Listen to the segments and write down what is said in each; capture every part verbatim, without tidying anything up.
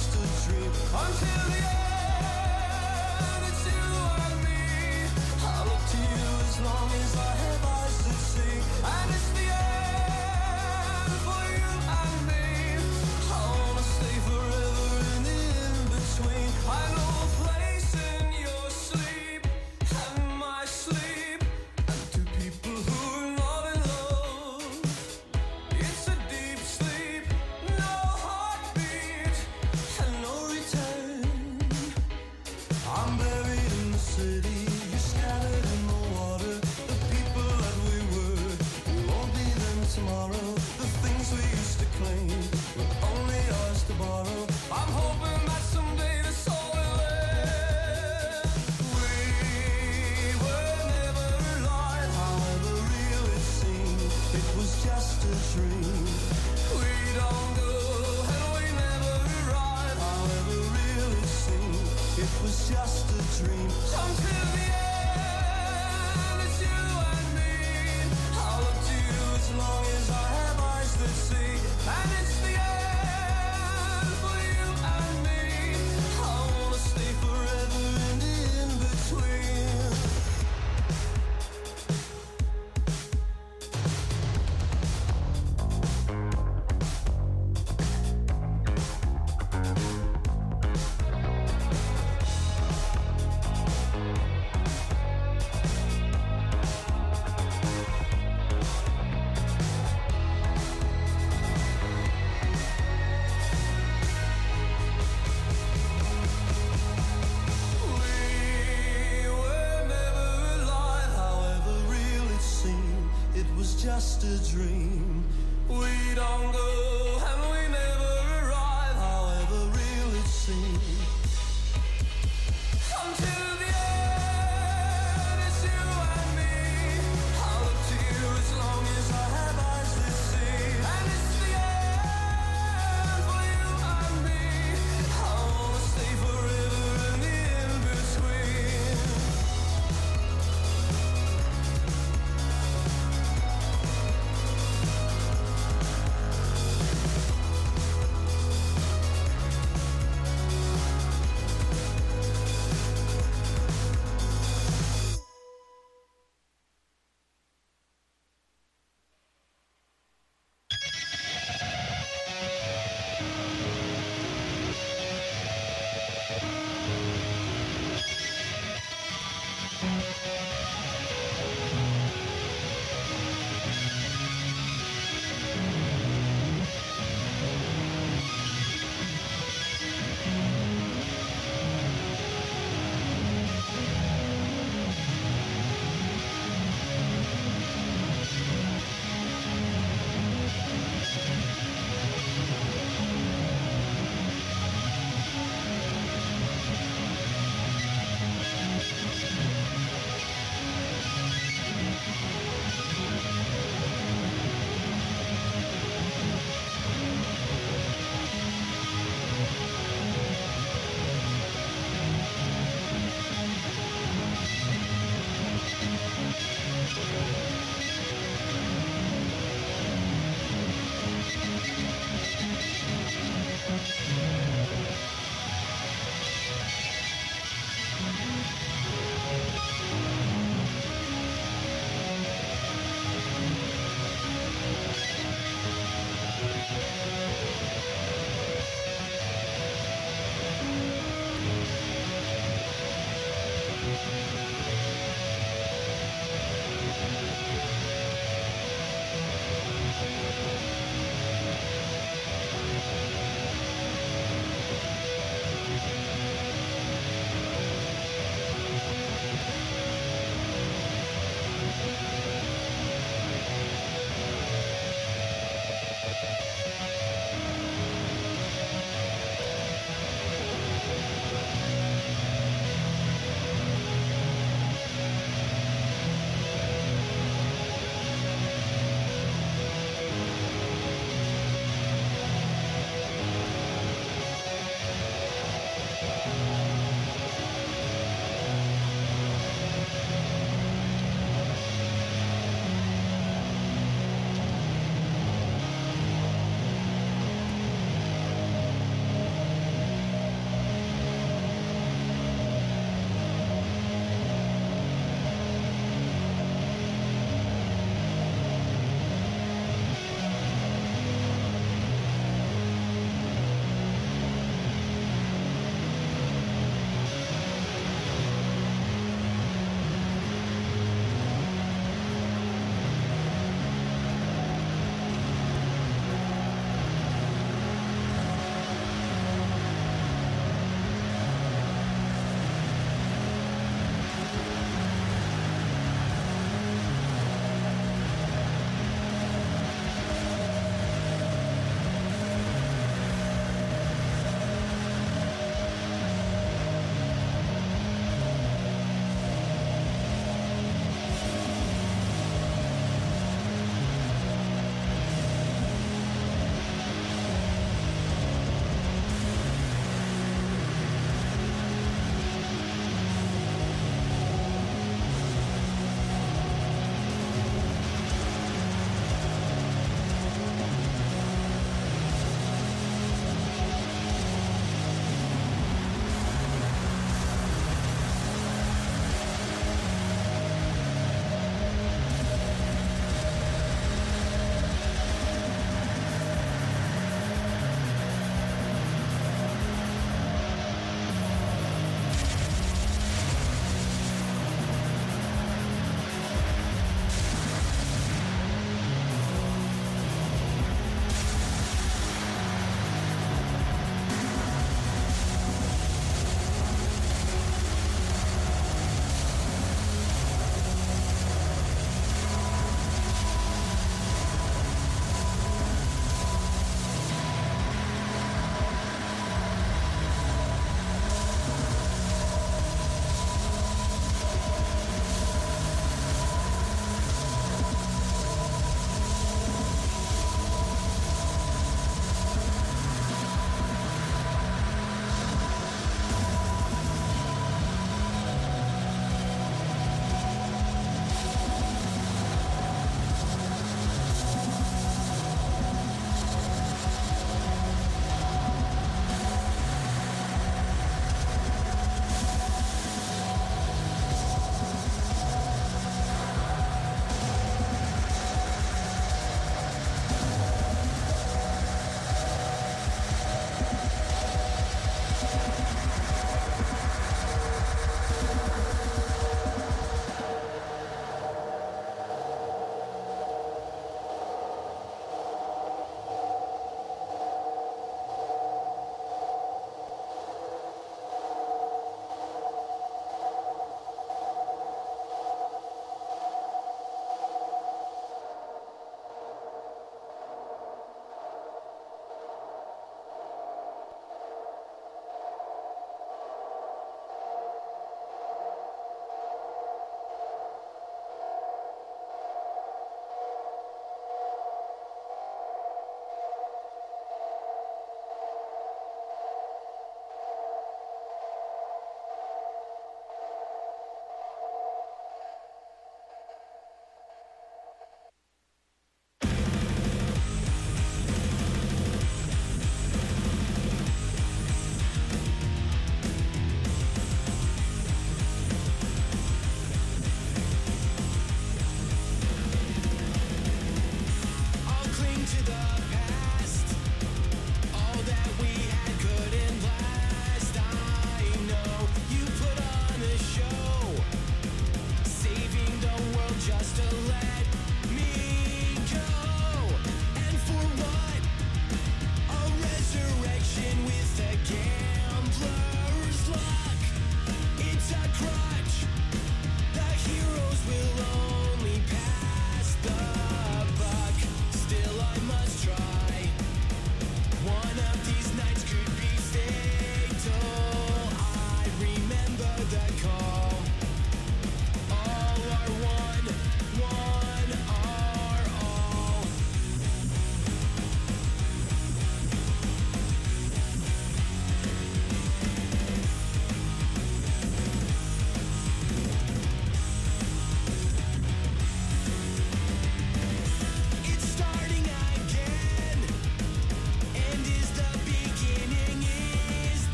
just a dream. Until the end, it's you and me. I look to you as long as I have eyes that see. And it's the end for you and me. I wanna stay forever in the in-between. I know a place in your sleep and my sleep. And two people who are not in love. It's a deep sleep, no heartbeat and no return. I'm buried in the city, you're scattered in the water. The people that we were, we won't be them tomorrow. The things we used to claim were only ours to borrow. I'm hoping that someday this all will end. We were never alive, however real it seemed. It was just a dream. We don't go and we never arrive, however real it seemed. It was just a dream. Until the end, it's you and me. I'll look to you as long as I have eyes that see. And it's the end for you and me. I wanna stay forever in the in-between. We were never alive, however real it seemed. It was just a dream. We don't go and we never arrive, however real it seemed. Until the end, it's you and me. I'll look to you as long as I have eyes that see. And it's the end for you and me. I wanna stay forever in the in-between.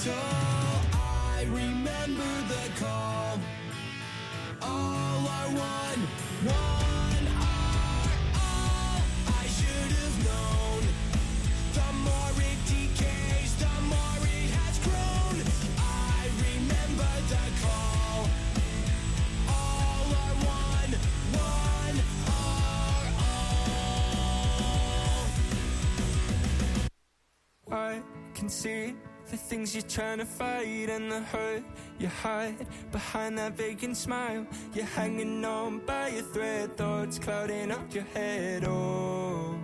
So I remember the call. All are one, one are all. I should have known. The more it decays, the more it has grown. I remember the call. All are one, one are all. I can see the things you're trying to fight and the hurt you hide behind that vacant smile. You're hanging on by a thread, thoughts clouding up your head. Oh,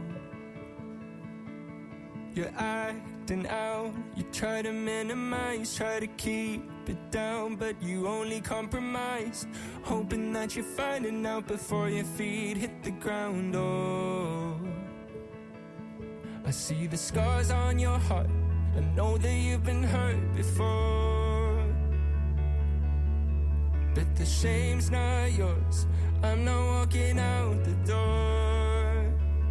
you're acting out. You try to minimize, try to keep it down, but you only compromise, hoping that you're finding out before your feet hit the ground. Oh, I see the scars on your heart. I know that you've been hurt before, but the shame's not yours. I'm not walking out the door.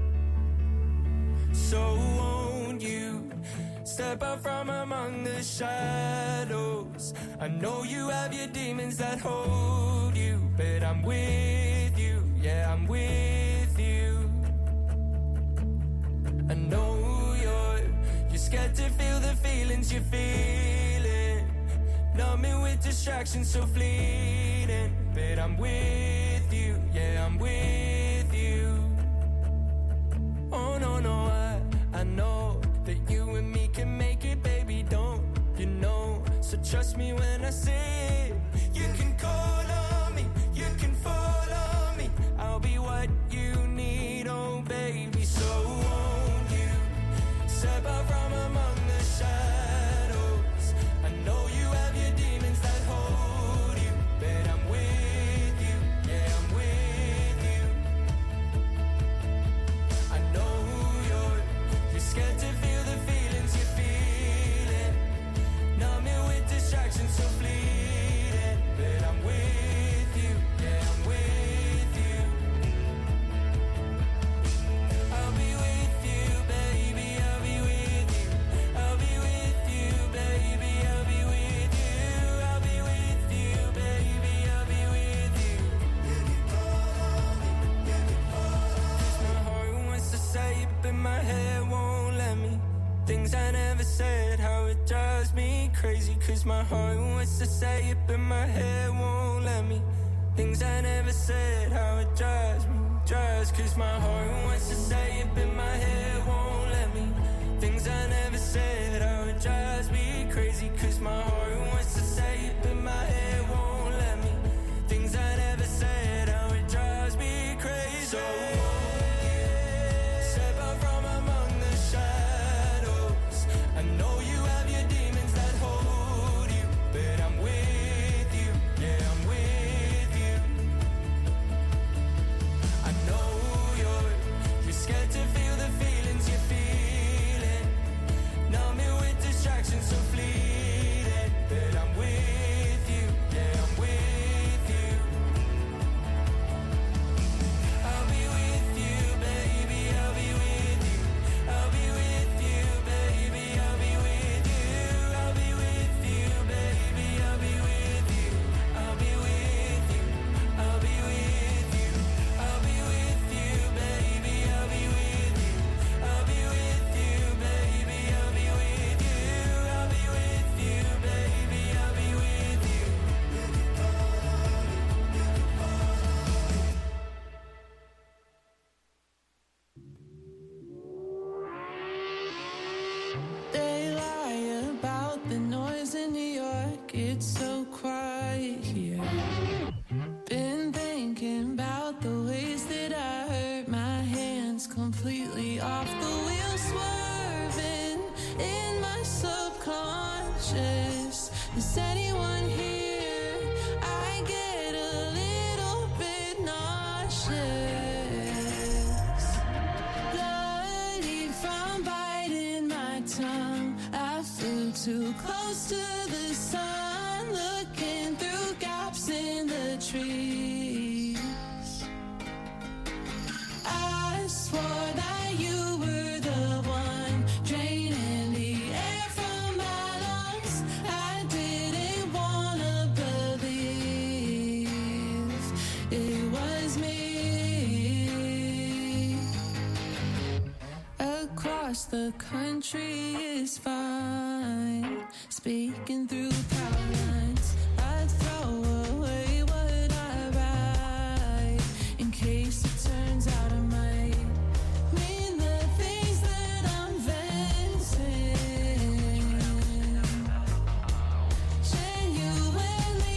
So won't you step out from among the shadows? I know you have your demons that hold you, but I'm with you, yeah, I'm with you. I know you're scared to feel the feelings you're feeling, numbing with distractions so fleeting, but I'm with you, yeah, I'm with you. Oh no, no, I, I know that you and me can make it, baby, don't you know? So trust me when I say it. You can call on me, you can fall on me, I'll be what you need, oh baby. So won't you step out from among the shadows? I know you have your demons that hold you, but I'm with you, yeah, I'm with you. I know you're, you're scared to feel the feelings you're feeling, numbing with distractions so fleeting, but I'm with you, yeah, I'm with you. I'll be with you, baby, I'll be with you. I'll be with you, baby, I'll be with you. I'll be with you, baby, I'll be with you. Cause my heart wants to say it, but my head won't let me. Things I never said, how it drives me crazy. Cause my heart wants to say it, but my head won't let me. Things I never said, how it drives me, drives. Cause my heart wants to say it, but my head won't let me. Things I never said, how it drives me crazy. Cause my heart wants to say it, but my head won't let me. Things I never said, how it drives me crazy. So step out from among the shadows. I know you have your demons that hold you, but I'm with you, yeah, I'm with you. I know you're, you're scared to feel the feelings you're feeling, numbing with distractions so fleeting, but I'm with you, yeah, I'm with you. I'll be with you, baby, I'll be with you. I'll be with you, baby, I'll be with you. I'll be with you, baby, I'll be with you. I'll be with you, I'll be with you. I'll be with you, baby, I'll be with you. I'll be with you, baby, I'll be with you. I'll be with you, baby, I'll be with you. They lie about the noise in New York. It's so quiet here. Been thinking about the ways that I hurt my hands completely off the wheel, swerving in my subconscious. Is anyone here? I get a little bit nauseous. Bloody from biting my tongue. I flew too close to the sun, looking through gaps in the trees. I swore that you were the one draining the air from my lungs. I across the country is fine. Speaking through power lines, I'd throw away what I write in case it turns out I might mean the things that I'm venting. Genuinely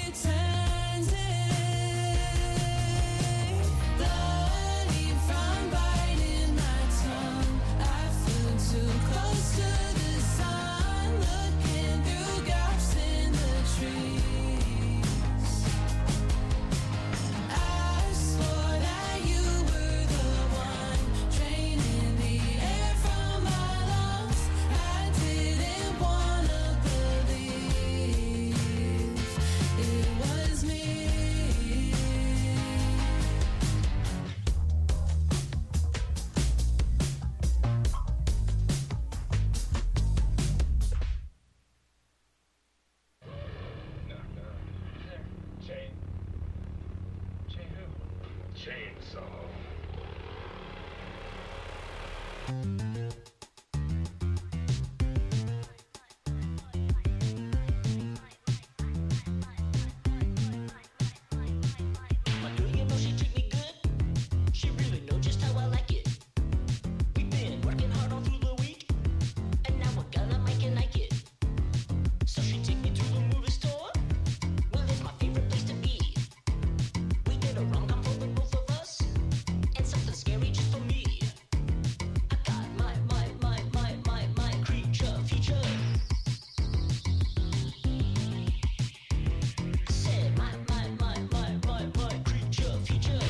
pretending. The honey from biting my tongue. I flew too close to the sun, looking through gaps in the trees. I swore that you were the one draining the air from my lungs. I didn't wanna believe it was me. Chain. Chain who? Chainsaw. My girl, you know she treat me good. She really know just how I like it. We've been working hard all through the week, and now we're gonna make it like it. So she take me to the movie store. Well, it's my favorite place to be. We did a rom-com for the both of us, and something scary just for me. I got my, my, my, my, my, my creature feature. I said my, my, my, my, my, my creature feature.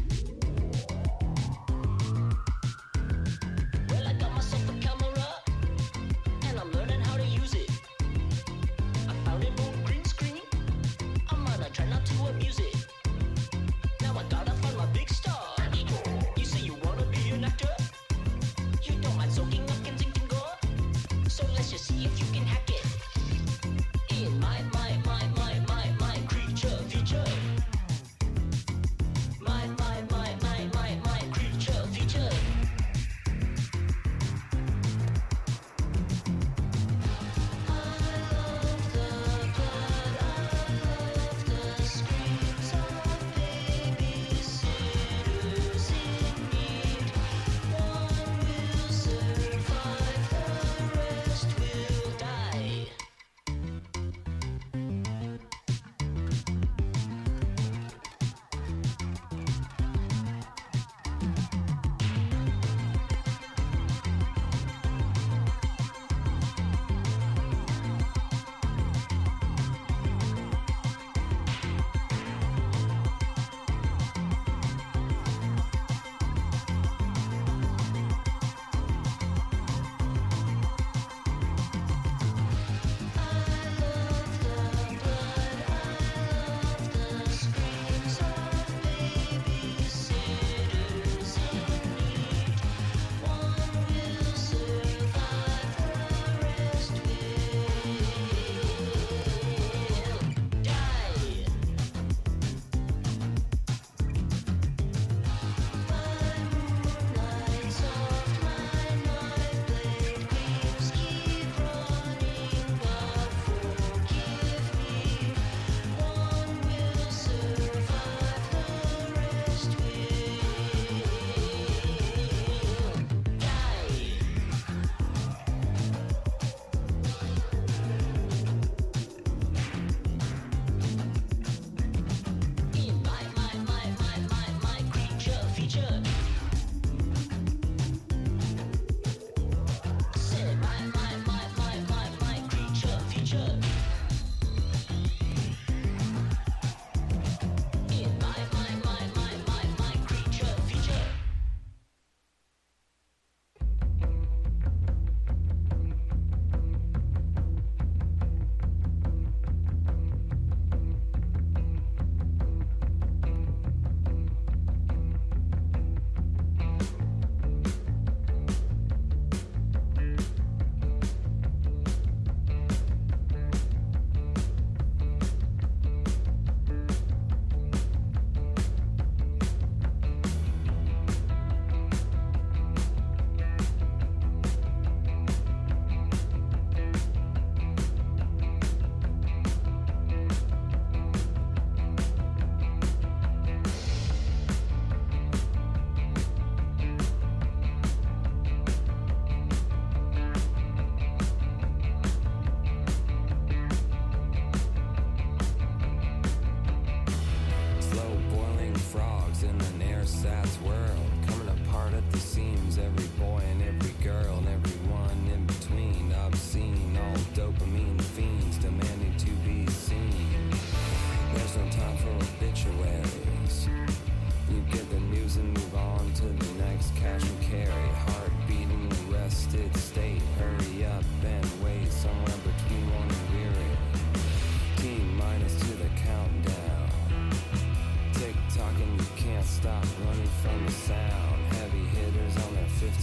Well, I got myself a camera, and I'm learning how to use it. I found it on green screen. I'm gonna try not to abuse it. Now I gotta find my big star. You say you wanna be an actor? You don't mind soaking up Kensington gore? So let's just see if you can hack it. In my, my, my, my, my, my creature feature. My, my, my, my, my, my creature feature. I love the blood, I love the screams, I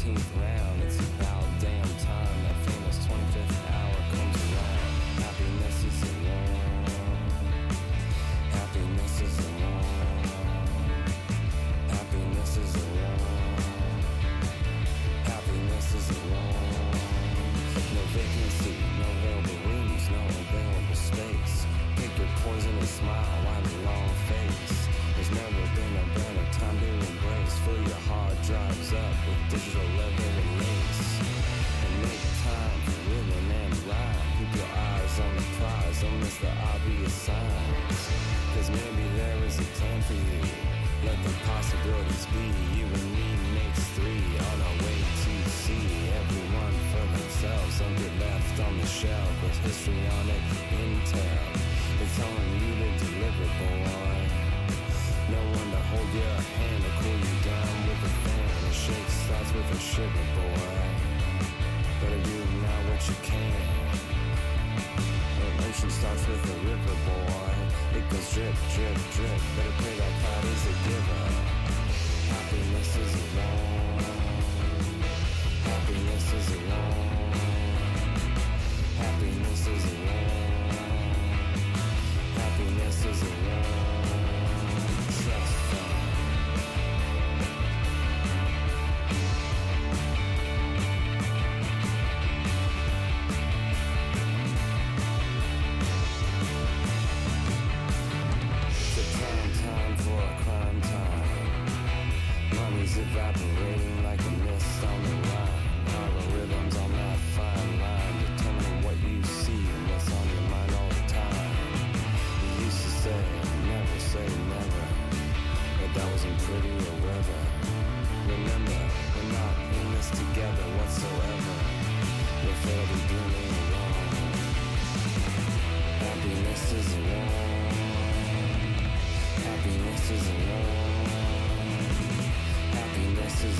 fifteenth round. It's about damn time that famous twenty-fifth hour comes around. Happiness is alone. Happiness is alone. Happiness is alone. Happiness is alone. No vacancy, no available rooms, no available space. Pick your poison and smile, wipe a long face. There's never been a better time to embrace. Fill your hard drives up with digital leather and lace. And make time for rhythm and rhyme. Keep your eyes on the prize, don't miss the obvious signs. Cause maybe there is a plan for you. Let the possibilities be. You and me makes three on our way to see everyone for themselves. Don't get left on the shelf with history on it, intel. It's on you to deliver, boy. No one to hold your hand or cool you down with a fan. A shake starts with a shiver, boy. Better do now what you can. An ocean starts with a river, boy. It goes drip, drip, drip. Better pray that cloud is a giver. Happiness is alone. Happiness is alone. Happiness is alone. Happiness is alone. Trust fund. It's a prime time for a crime time. Money's evaporating like a mist on the line. Algorithms on that fine line determining what you see and what's on your mind all the time. You used to say, never say never, but that wasn't pretty or whether. Remember, we're not in this together whatsoever. You'll fail to do me wrong. Happiness is alone. Happiness is alone. Happiness is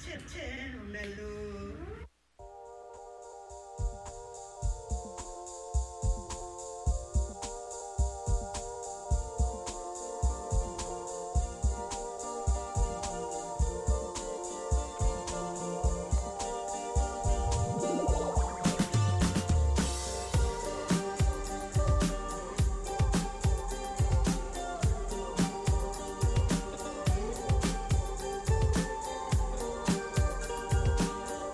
Thank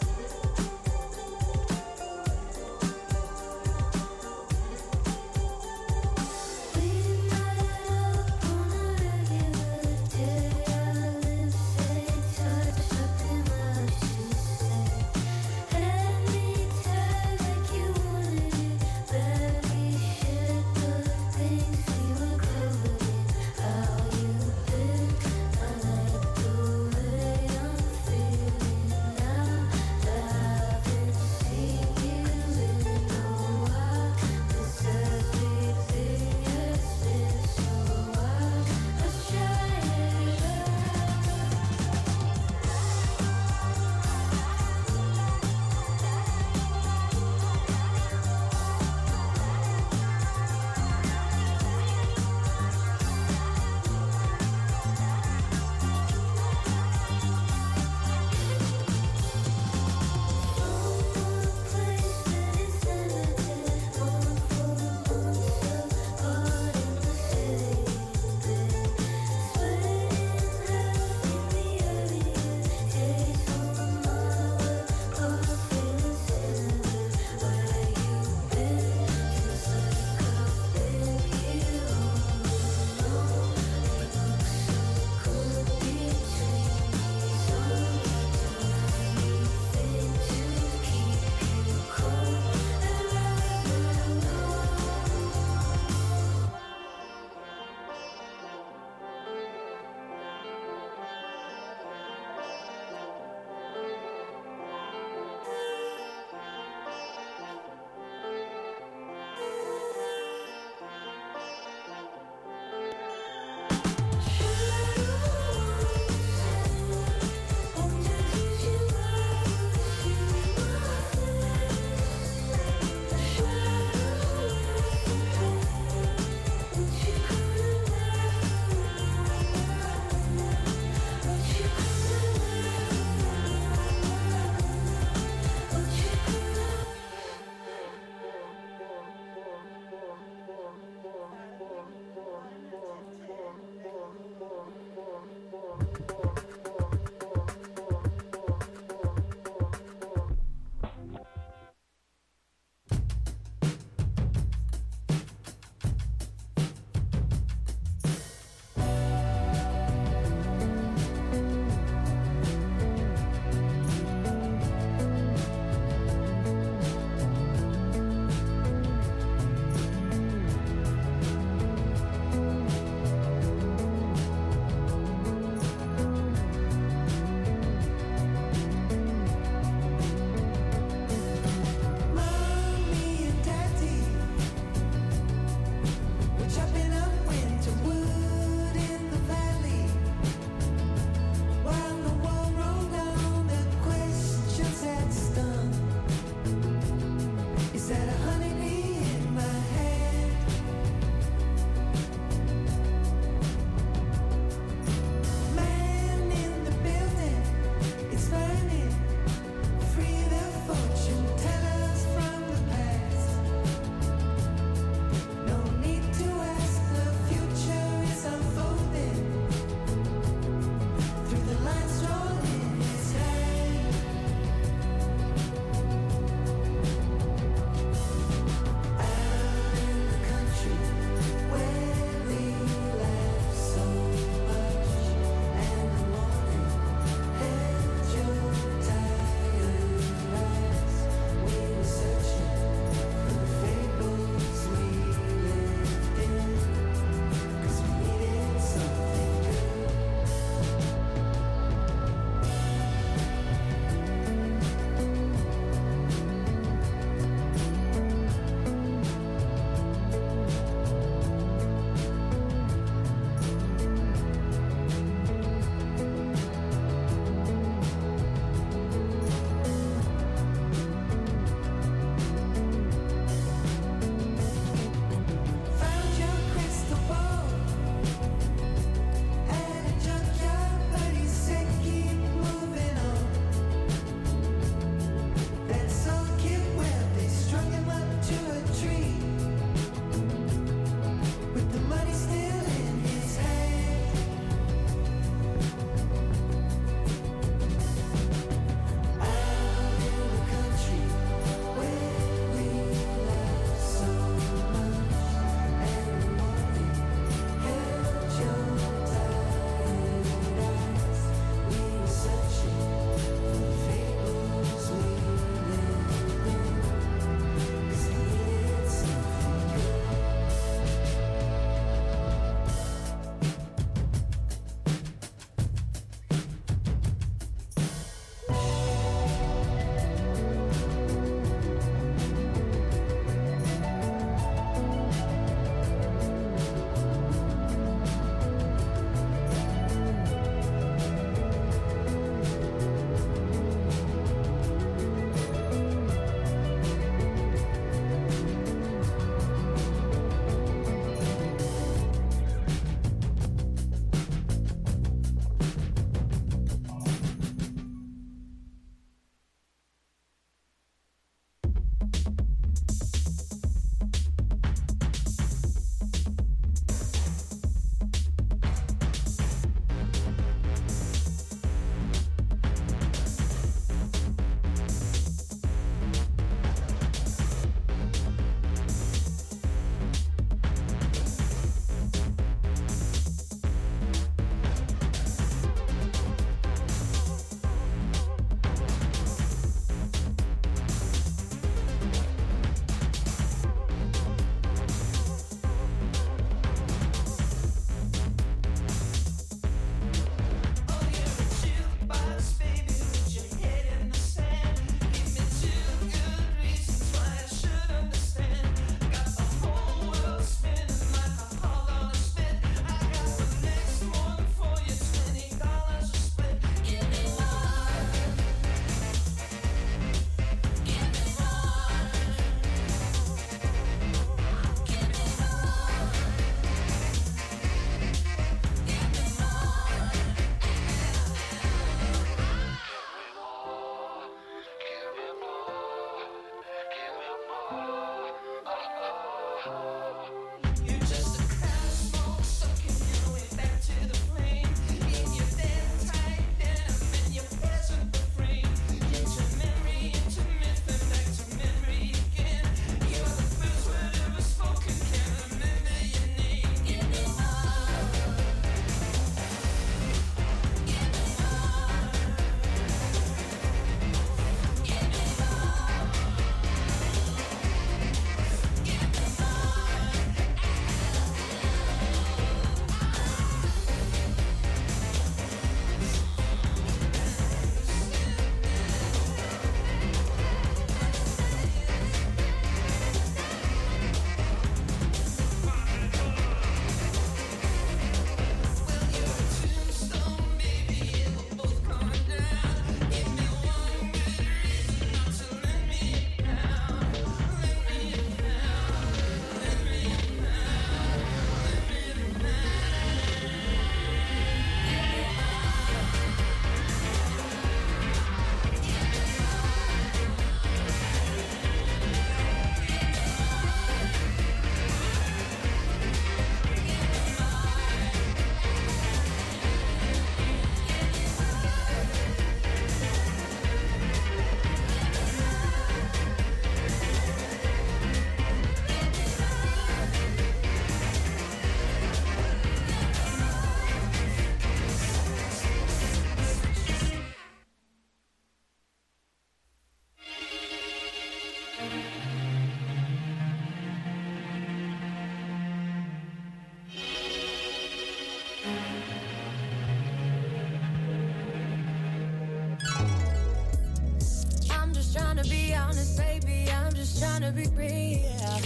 wanna be real.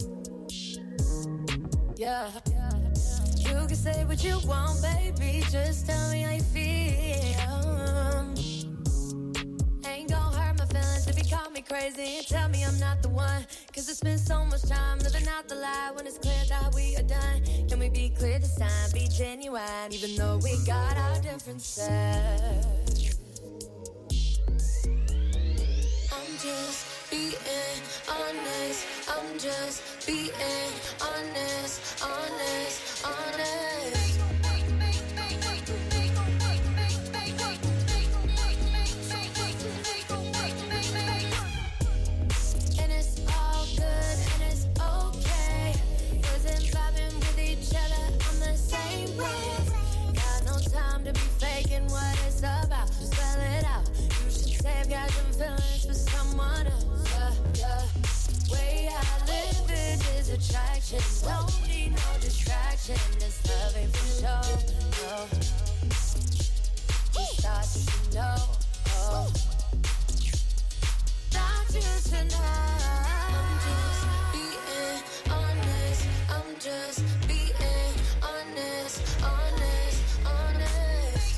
Yeah. You can say what you want, baby. Just tell me how you feel. Ain't gon' hurt my feelings if you call me crazy and tell me I'm not the one. Cause I spend so much time living out the lie when it's clear that we are done. Can we be clear this time, be genuine, even though we got our differences? I'm just being honest. I'm just being honest, honest, honest. And it's all good and it's okay. Cause I'm vibing with each other on the same wave. Got no time to be faking what it's about. Spell it out. You should save your feelings for someone else. Yeah, yeah. Way I live it is attraction. Don't need no distraction. This love ain't for show. No. Just thought you should know. Oh. Thought you should know. I'm just being honest. I'm just being honest. Honest, honest.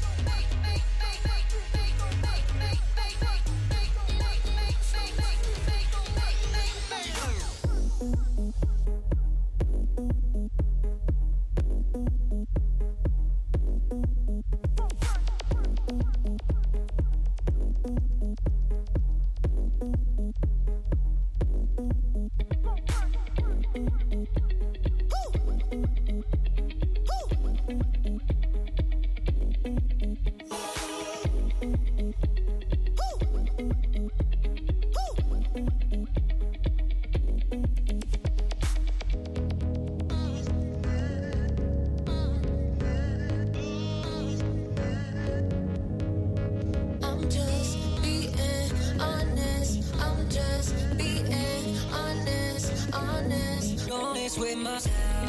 With my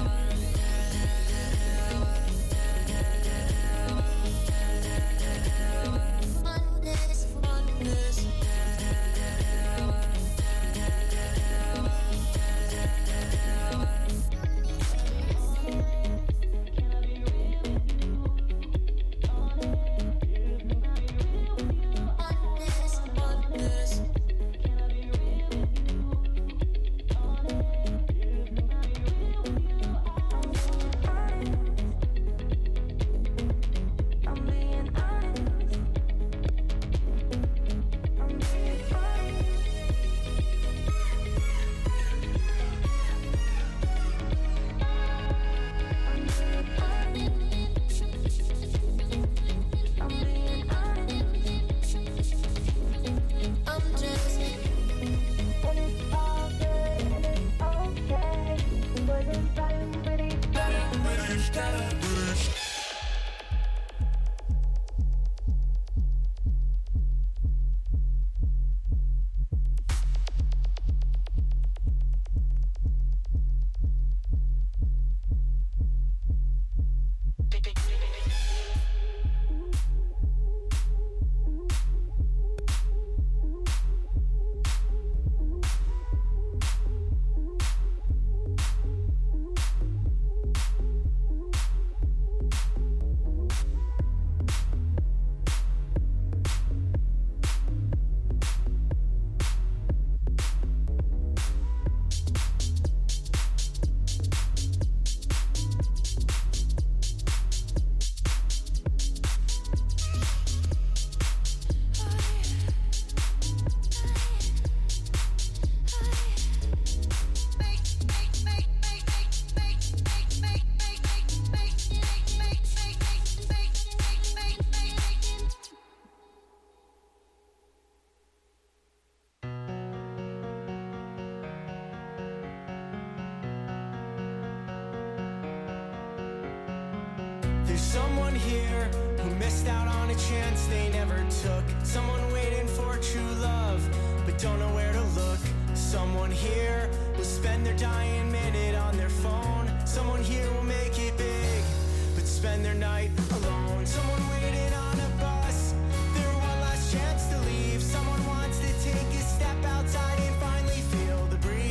someone here who missed out on a chance they never took. Someone waiting for true love, but don't know where to look. Someone here will spend their dying minute on their phone. Someone here will make it big, but spend their night alone. Someone waiting on a bus, their one last chance to leave. Someone wants to take a step outside and finally feel the breeze.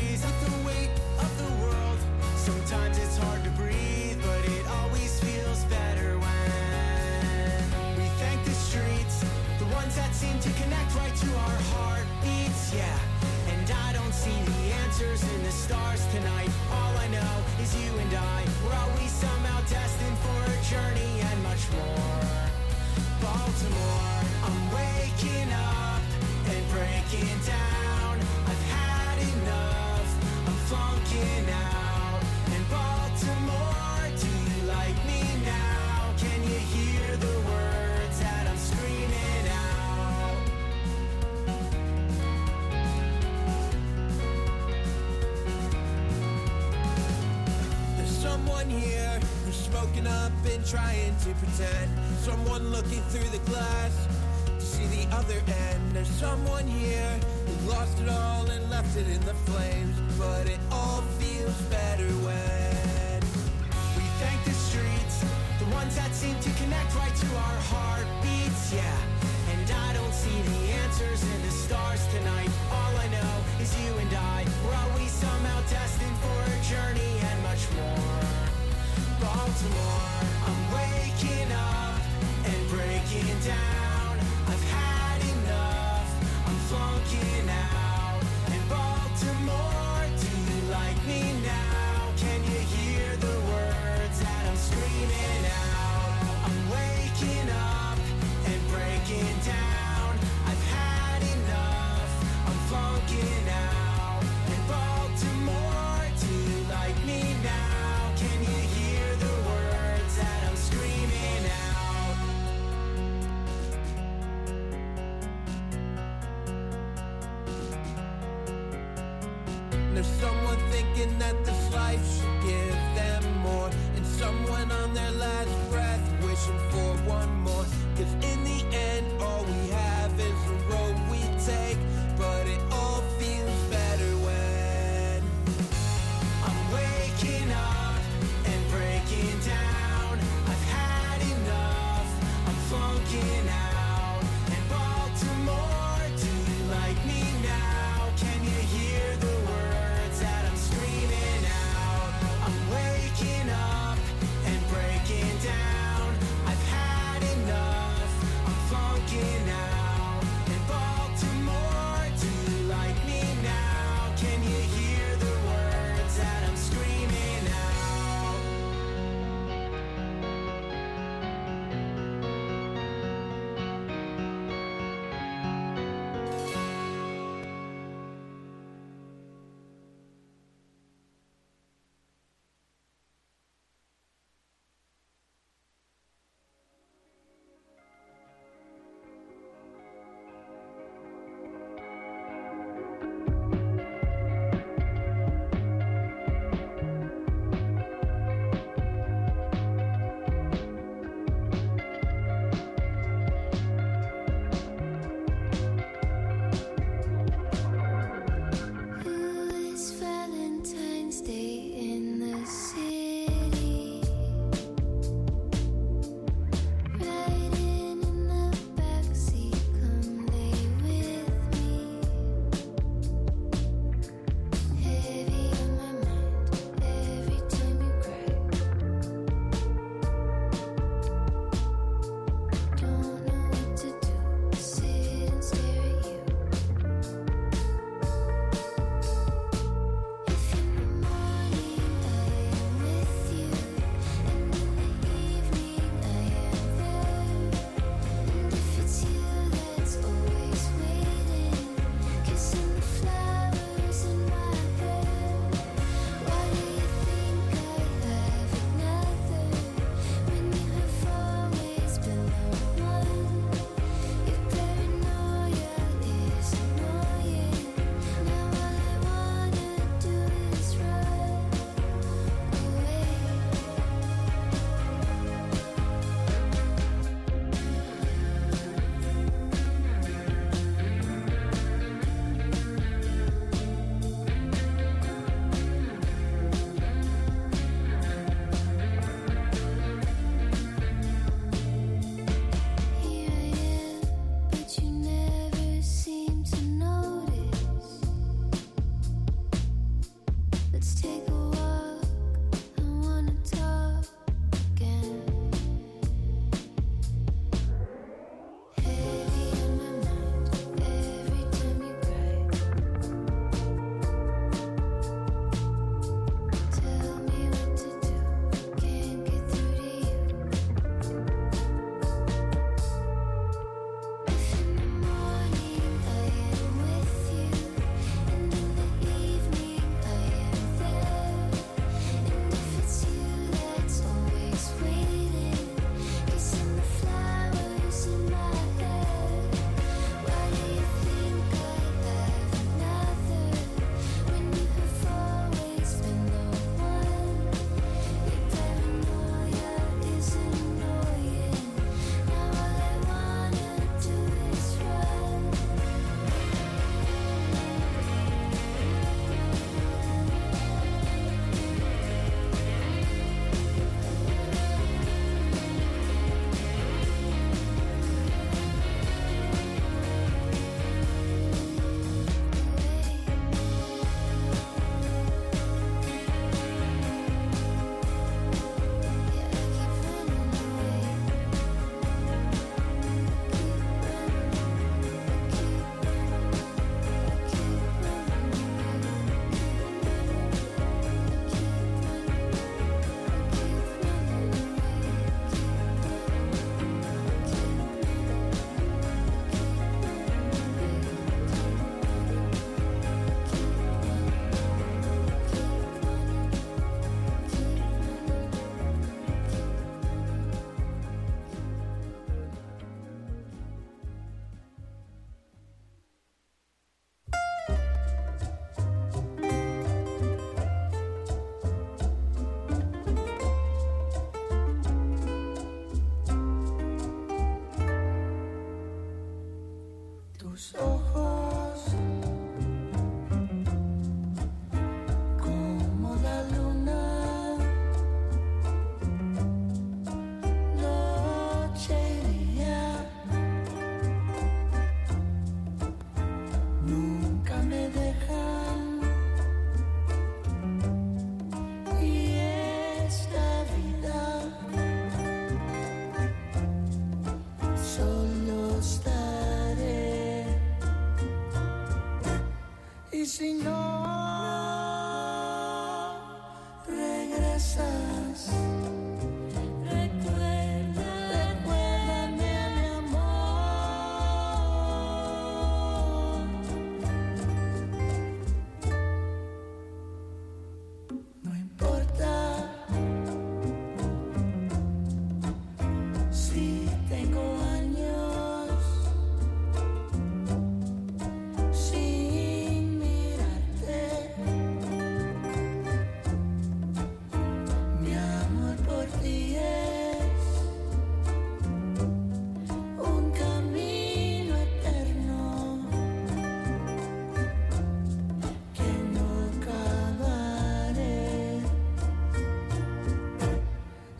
smoking up and trying to pretend. Someone looking through the glass to see the other end. There's someone here who lost it all and left it in the flames, but it all feels better when We thank the streets, the ones that seem to connect right to our heartbeats, yeah. And I don't see the answers in the stars tonight. All I know is you and I, we're always somehow destined for a journey and much more. Baltimore, I'm waking up and breaking down. I've had enough, I'm flunking out. And Baltimore, do you like me now? Can you hear the words that I'm screaming out? I'm waking up and breaking down. I've had enough, I'm flunking out. And Baltimore, do you like me now? Can you hear the words that I'm screaming out? there's someone thinking that this life should give them more, and someone on their last breath wishing for one more. Cause in the end all we have is the road we take, but it all feels better when I'm waking up and breaking down. I've had enough, I'm flunking out. And Baltimore, do you like me now? Can you hear the words that I'm screaming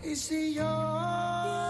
Y si yo